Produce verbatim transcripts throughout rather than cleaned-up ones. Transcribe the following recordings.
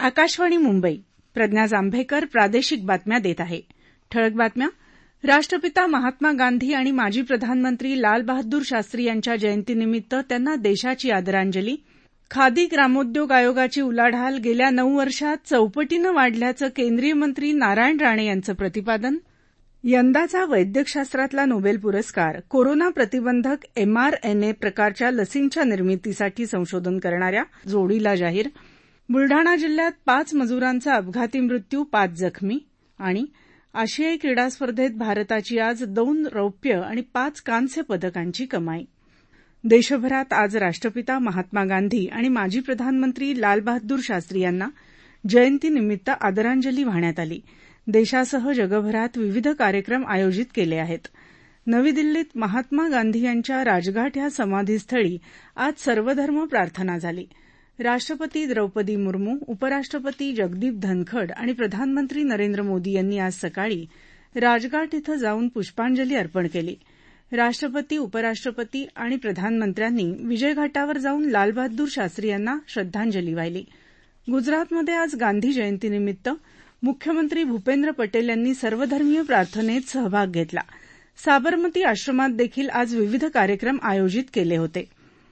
आकाशवाणी मुंबई. प्रज्ञा जांभेकर प्रादेशिक बातम्या देत आहे. ठळक बातम्या. राष्ट्रपिता महात्मा गांधी आणि माजी प्रधानमंत्री लाल बहादूर शास्त्री यांच्या जयंतीनिमित्त त्यांना देशाची आदरांजली. खादी ग्रामोद्योग आयोगाची उलाढाल गेल्या नऊ वर्षात चौपटीनं वाढल्याचं केंद्रीय मंत्री नारायण राणे यांचं प्रतिपादन. यंदाचा वैद्यकशास्त्रातला नोबेल पुरस्कार कोरोना प्रतिबंधक एमआरएनए प्रकारच्या लसींच्या निर्मितीसाठी संशोधन करणाऱ्या जोडीला जाहीर. बुलडाणा जिल्ह्यात पाच मजुरांचा अपघाती मृत्यू, पाच जखमी. आणि आशियाई क्रीडा स्पर्धेत भारताची आज दोन रौप्य आणि पाच कांस्य पदकांची कमाई. देशभरात आज राष्ट्रपिता महात्मा गांधी आणि माजी प्रधानमंत्री लाल बहादूर शास्त्री यांना जयंतीनिमित्त आदरांजली वाहण्यात आली. देशासह जगभरात विविध कार्यक्रम आयोजित केले आहेत. नवी दिल्लीत महात्मा गांधी यांच्या राजघाट या समाधीस्थळी आज सर्वधर्म प्रार्थना झाली. राष्ट्रपती द्रौपदी मुर्मू, उपराष्ट्रपती जगदीप धनखड आणि प्रधानमंत्री नरेंद्र मोदी यांनी आज सकाळी राजघाट इथं जाऊन पुष्पांजली अर्पण केली. राष्ट्रपती, उपराष्ट्रपती आणि प्रधानमंत्र्यांनी विजयघाटावर जाऊन लालबहादूर शास्त्री यांना श्रद्धांजली वाहिली. गुजरातमध्ये आज गांधी जयंतीनिमित्त मुख्यमंत्री भूपेंद्र पटेल यांनी सर्वधर्मीय प्रार्थनेत सहभाग घेतला. साबरमती आश्रमात देखील आज विविध कार्यक्रम आयोजित केले होते.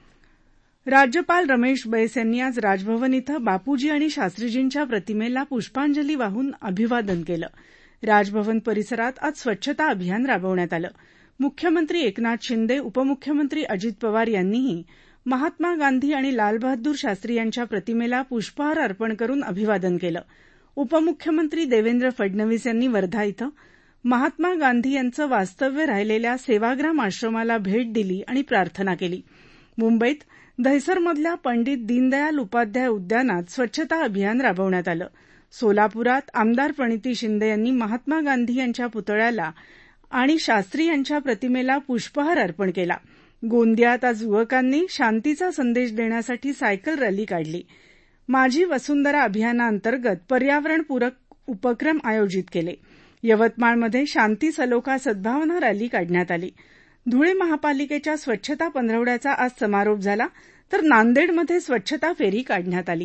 राज्यपाल रमेश बैस यांनी आज राजभवन इथं बापूजी आणि शास्त्रीजींच्या प्रतिमेला पुष्पांजली वाहून अभिवादन केलं. राजभवन परिसरात आज स्वच्छता अभियान राबवण्यात आलं. मुख्यमंत्री एकनाथ शिंदे, उपमुख्यमंत्री अजित पवार यांनीही महात्मा गांधी आणि लालबहादूर शास्त्री यांच्या प्रतिमेला पुष्पहार अर्पण करून अभिवादन केलं. उपमुख्यमंत्री देवेंद्र फडणवीस यांनी वर्धा इथं महात्मा गांधी यांचं वास्तव्य राहिलेल्या सेवाग्राम आश्रमाला भेट दिली आणि प्रार्थना केली. मुंबईत दहिसरमधल्या पंडित दीनदयाल उपाध्याय उद्यानात स्वच्छता अभियान राबवण्यात आलं. सोलापुरात आमदार प्रणिती शिंदे यांनी महात्मा गांधी यांच्या पुतळ्याला आणि शास्त्री यांच्या प्रतिमेला पुष्पहार अर्पण केला. गोंदियात आज युवकांनी शांतीचा संदेश देण्यासाठी सायकल रॅली काढली. माझी वसुंधरा अभियानाअंतर्गत पर्यावरणपूरक उपक्रम आयोजित केले. यवतमाळमध्ये शांती सलोखा सद्भावना रॅली काढण्यात आली. धुळे महापालिकेच्या स्वच्छता पंधरवड्याचा आज समारोप झाला, तर नांदेडमध्ये स्वच्छता फेरी काढण्यात आली.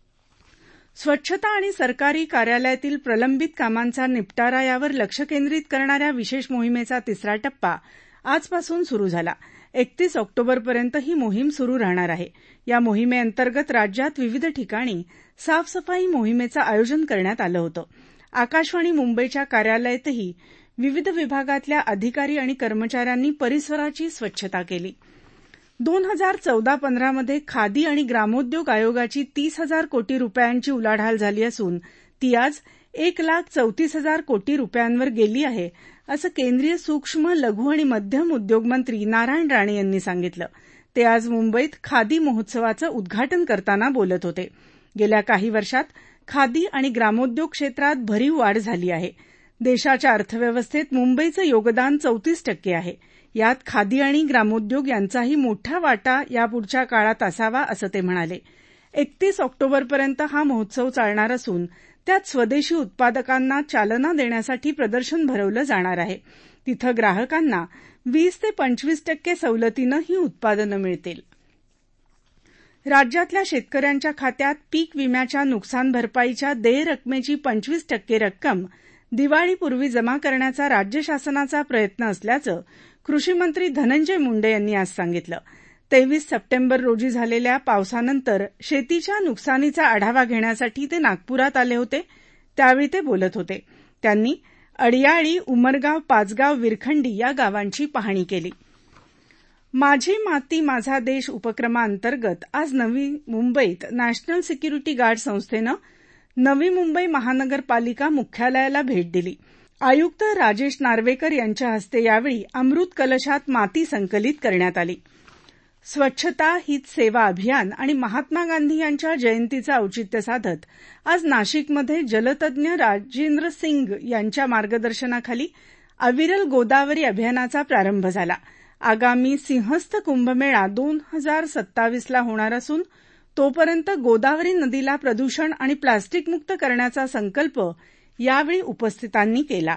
स्वच्छता आणि सरकारी कार्यालयातील प्रलंबित कामांचा निपटारा यावर लक्ष केंद्रित करणाऱ्या विशेष मोहिमेचा तिसरा टप्पा आजपासून सुरू झाला. एकतीस ऑक्टोबरपर्यंत ही मोहीम सुरू राहणार आहे. या मोहिमेअंतर्गत राज्यात विविध ठिकाणी साफसफाई मोहिमेचं आयोजन करण्यात आलं होतं. आकाशवाणी मुंबईच्या कार्यालयातही विविध विभागातल्या अधिकारी आणि कर्मचाऱ्यांनी परिसराची स्वच्छता केली. दोन हजार चौदा पंधरामध्ये खादी आणि ग्रामोद्योग आयोगाची तीस हजार कोटी रुपयांची उलाढाल झाली असून ती आज एक लाख चौतीस हजार कोटी रुपयांवर गेली आहे, असं केंद्रीय सूक्ष्म, लघु आणि मध्यम उद्योग मंत्री नारायण राणे यांनी सांगितलं. ते आज मुंबईत खादी महोत्सवाचं उद्घाटन करताना बोलत होते. गेल्या काही वर्षात खादी आणि ग्रामोद्योग क्षेत्रात भरीव वाढ झाली आहे. देशाच्या अर्थव्यवस्थेत मुंबईचं योगदान चौतीस टक्के आहे. यात खादी आणि ग्रामोद्योग यांचाही मोठा वाटा यापुढच्या काळात असावा, असं ते म्हणाले. एकतीस ऑक्टोबरपर्यंत हा महोत्सव चालणार असून त्यात स्वदेशी उत्पादकांना चालना देण्यासाठी प्रदर्शन भरवलं जाणार आहे. तिथं ग्राहकांना वीस ते पंचवीस टक्के सवलतीनं ही उत्पादनं मिळतील. राज्यातल्या शेतकऱ्यांच्या खात्यात पीक विम्याच्या नुकसान भरपाईच्या देय रकमेची पंचवीस टक्के रक्कम दिवाळीपूर्वी जमा करण्याचा राज्य शासनाचा प्रयत्न असल्याचं कृषीमंत्री धनंजय मुंडे यांनी आज सांगितलं. तेवीस सप्टेंबर रोजी झालेल्या पावसानंतर शेतीच्या नुकसानीचा आढावा घेण्यासाठी ते नागपुरात आले होते. त्यावेळी ते बोलत होते. त्यांनी अडियाळी, उमरगाव, पाचगाव, विरखंडी या गावांची पाहणी केली. माझी माती माझा देश उपक्रमाअंतर्गत आज नवी मुंबईत नॅशनल सिक्युरिटी गार्ड संस्थेनं नवी मुंबई महानगरपालिका मुख्यालयाला भेट दिली. आयुक्त राजेश नार्वेकर यांच्या हस्ते यावेळी अमृत कलशात माती संकलित करण्यात आली. स्वच्छता हीच सेवा अभियान आणि महात्मा गांधी यांच्या जयंतीचं औचित्य साधत आज नाशिकमध्ये जलतज्ञ राजेंद्र सिंग यांच्या मार्गदर्शनाखाली अविरल गोदावरी अभियानाचा प्रारंभ झाला. आगामी सिंहस्थ कुंभमेळा दोन हजार सत्तावीसला होणार असून तोपर्यंत गोदावरी नदीला प्रदूषण आणि प्लास्टिकमुक्त करण्याचा संकल्प यावेळी उपस्थितांनी केला.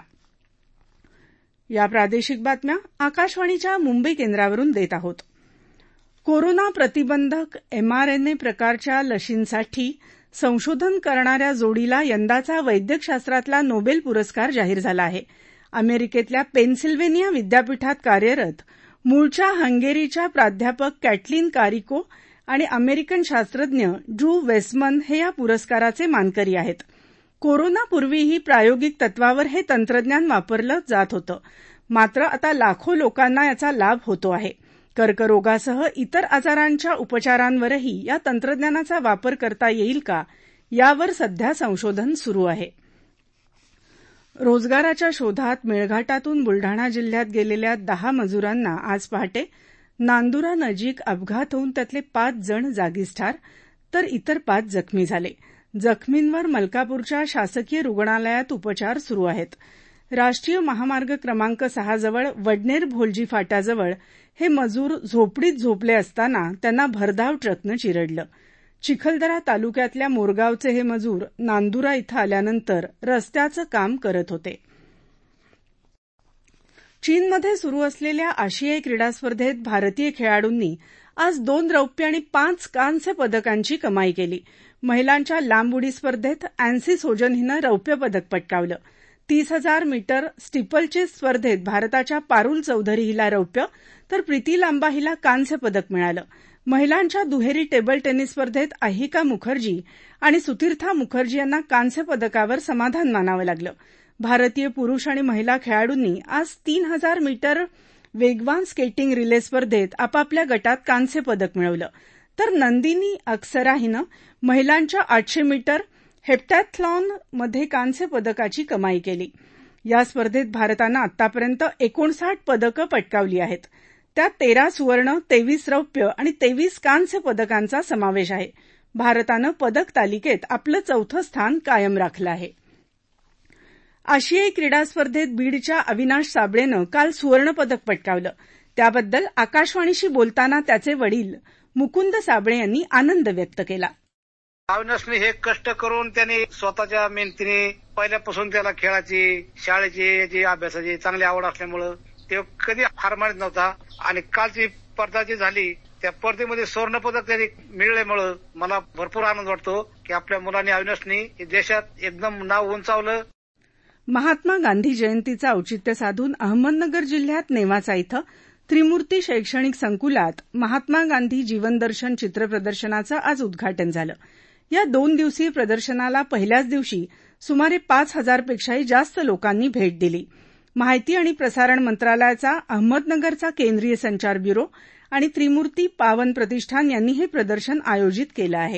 या प्रादेशिक बातम्या आकाशवाणीच्या मुंबई केंद्रावरून देत आहोत. कोरोना प्रतिबंधक एमआरएनए प्रकारच्या लशींसाठी संशोधन करणाऱ्या जोडीला यंदाचा वैद्यकशास्त्रातला नोबेल पुरस्कार जाहीर झाला आहे. अमेरिकेतल्या पेनसिल्व्हेनिया विद्यापीठात कार्यरत मूळच्या हंगेरीच्या प्राध्यापक कॅटलीन कारिको आणि अमेरिकन शास्त्रज्ञ ड्रू वेसमन हे या पुरस्काराचे मानकरी आहेत. कोरोनापूर्वीही प्रायोगिक तत्वावर हे तंत्रज्ञान वापरलं जात होतं, मात्र आता लाखो लोकांना याचा लाभ होतो आहे. कर्करोगासह इतर आजारांच्या उपचारांवरही या तंत्रज्ञानाचा वापर करता येईल का, यावर सध्या संशोधन सुरू आहे. रोजगाराच्या शोधात मेळघाटातून बुलढाणा जिल्ह्यात गेलेल्या दहा मजुरांना आज पहाटे नांदुरानजीक अपघात होऊन त्यातले पाच जण जागीच ठार तर इतर पाच जखमी झाले. जखमींवर मलकापूरच्या शासकीय रुग्णालयात उपचार सुरू आहेत. राष्ट्रीय महामार्ग क्रमांक सहा जवळ वडनेर भोलजी फाट्याजवळ हे मजूर झोपडीत झोपले असताना त्यांना भरधाव ट्रकनं चिरडलं. चिखलदरा तालुक्यातल्या मोरगावचे हे मजूर नांदुरा इथं आल्यानंतर रस्त्याचं काम करत होते. चीनमध्ये सुरू असलेल्या आशियाई क्रीडा स्पर्धेत भारतीय खेळाडूंनी आज दोन रौप्य आणि पाच कांस्य पदकांची कमाई केली. महिलांच्या लांब उडी स्पर्धेत अँसी सोजन हिनं रौप्य पदक पटकावलं. तीस हजार मीटर स्टीपलचेस स्पर्धेत भारताच्या पारुल चौधरी हिला रौप्य तर प्रीती लांबा हिला कांस्य पदक मिळालं. महिलांच्या दुहेरी टेबल टेनिस स्पर्धेत अहिका मुखर्जी आणि सुतीर्था मुखर्जी यांना कांस्य पदकावर समाधान मानावं लागलं. भारतीय पुरुष आणि महिला खेळाडूंनी आज तीन हजार मीटर वेगवान स्केटिंग रिले स्पर्धेत आपापल्या गटात कांस्य पदक मिळवलं. तर नंदिनी अक्सरा हिनं महिलांच्या आठशे मीटर हेप्टॅथलॉनमध्ये कांस्य पदकाची कमाई केली. या स्पर्धेत भारतानं आतापर्यंत एकोणसाठ पदकं पटकावली आहेत. त्यात तेरा सुवर्ण, तेवीस रौप्य आणि तेवीस कांस्य पदकांचा समावेश आहे. भारतानं पदक तालिकेत आपलं चौथं स्थान कायम राखलं आहे. आशियाई क्रीडा स्पर्धेत बीडच्या अविनाश साबळेनं काल सुवर्णपदक पटकावलं. त्याबद्दल आकाशवाणीशी बोलताना त्याचे वडील मुकुंद साबळे यांनी आनंद व्यक्त केला. अविनाशने हे कष्ट करून त्याने स्वतःच्या मेहनतीने पहिल्यापासून त्याला खेळाची, शाळेची, याची अभ्यासाची चांगली आवड असल्यामुळे ते कधी हार मानत नव्हता आणि कालची स्पर्धा जी झाली त्या स्पर्धेमध्ये सुवर्णपदक त्यांनी मिळाल्यामुळे मला भरपूर आनंद वाटतो की आपल्या मुलांनी अविनाशनी देशात एकदम नाव उंचावलं. महात्मा गांधी जयंतीचं औचित्य साधून अहमदनगर जिल्ह्यात नेवासा इथं त्रिमूर्ती शैक्षणिक संकुलात महात्मा गांधी जीवनदर्शन चित्रप्रदर्शनाचं आज उद्घाटन झालं. या दोन दिवसीय प्रदर्शनाला पहिल्याच दिवशी सुमारे पाच हजारपेक्षाही जास्त लोकांनी भेट दिली. माहिती आणि प्रसारण मंत्रालयाचा अहमदनगरचा केंद्रीय संचार ब्युरो आणि त्रिमूर्ती पावन प्रतिष्ठान यांनी हे प्रदर्शन आयोजित केलं आहे.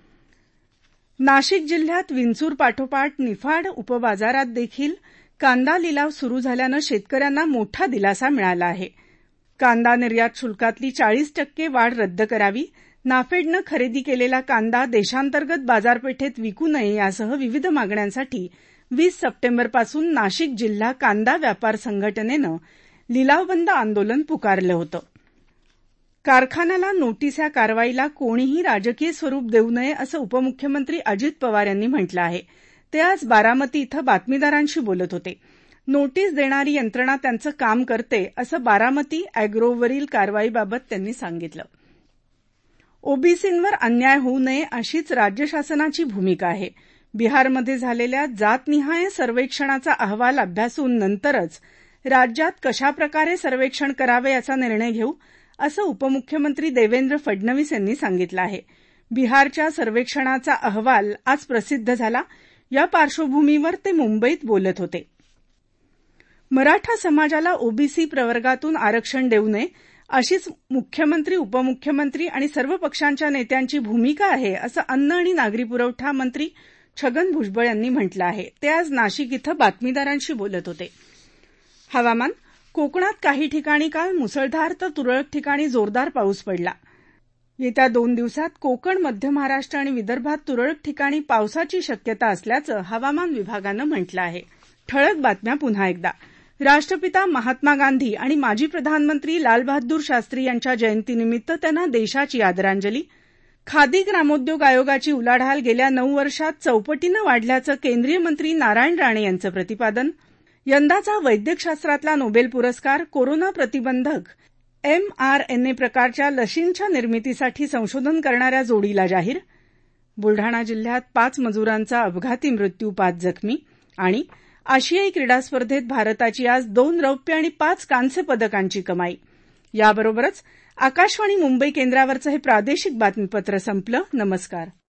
नाशिक जिल्ह्यात विंचूर पाठोपाठ निफाड उपबाजारात देखील कांदा लिलाव सुरू झाल्यानं शेतकऱ्यांना मोठा दिलासा मिळाला आहे. कांदा निर्यात शुल्कातली चाळीस टक्के वाढ रद्द करावी, नाफेडनं खरेदी केलेला कांदा देशांतर्गत बाजारपेठेत विकू नये यासह विविध मागण्यांसाठी वीस सप्टेंबरपासून नाशिक जिल्हा कांदा व्यापार संघटनेनं लिलावबंद आंदोलन पुकारलं होतं. कारखान्याला नोटीस या कारवाईला कोणीही राजकीय स्वरूप देऊ नये असं उपमुख्यमंत्री अजित पवार यांनी म्हटलं आहे. ते आज बारामती इथं बातमीदारांशी बोलत होते. नोटीस देणारी यंत्रणा त्यांचं काम करते असं बारामती अॅग्रोवरील कारवाईबाबत त्यांनी सांगितलं. ओबीसींवर अन्याय होऊ नये अशीच राज्य शासनाची भूमिका आहे. बिहारमध्ये झालेल्या जातनिहाय सर्वेक्षणाचा अहवाल अभ्यासून नंतरच राज्यात कशाप्रकारे सर्वेक्षण करावे याचा निर्णय घेऊ असं उपमुख्यमंत्री देवेंद्र फडणवीस यांनी सांगितलं आहे. बिहारच्या सर्वेक्षणाचा अहवाल आज प्रसिद्ध झाला. या पार्श्वभूमीवर ते मुंबईत बोलत होते. मराठा समाजाला ओबीसी प्रवर्गातून आरक्षण देऊ नये अशीच मुख्यमंत्री, उपमुख्यमंत्री आणि सर्व पक्षांच्या नेत्यांची भूमिका आहे असं अन्न आणि नागरी पुरवठा मंत्री छगन भुजबळ यांनी म्हटलं आहे. ते आज नाशिक इथं बातमीदारांशी बोलत होते. हवामान. कोकणात काही ठिकाणी काल मुसळधार तर तुरळक ठिकाणी जोरदार पाऊस पडला. येत्या दोन दिवसात कोकण, मध्य महाराष्ट्र आणि विदर्भात तुरळक ठिकाणी पावसाची शक्यता असल्याचं हवामान विभागानं म्हटलं आहे. ठळक बातम्या पुन्हा एकदा. राष्ट्रपिता महात्मा गांधी आणि माजी प्रधानमंत्री लालबहादूर शास्त्री यांच्या जयंतीनिमित्त त्यांना देशाची आदरांजली. खादी ग्रामोद्योग आयोगाची उलाढाल गेल्या नऊ वर्षात चौपटीनं वाढल्याचं केंद्रीय मंत्री नारायण राणे यांचं प्रतिपादन. यंदाचा वैद्यकशास्त्रातला नोबेल पुरस्कार कोरोना प्रतिबंधक एमआरएनए प्रकारच्या लशींच्या निर्मितीसाठी संशोधन करणाऱ्या जोडीला जाहीर. बुलढाणा जिल्ह्यात पाच मजुरांचा अपघाती मृत्यू, पाच जखमी. आणि आशियाई क्रीडा स्पर्धेत भारताची आज दोन रौप्य आणि पाच कांस्य पदकांची कमाई. याबरोबरच आकाशवाणी मुंबई केंद्रावरचं हे प्रादेशिक बातमीपत्र संपलं. नमस्कार.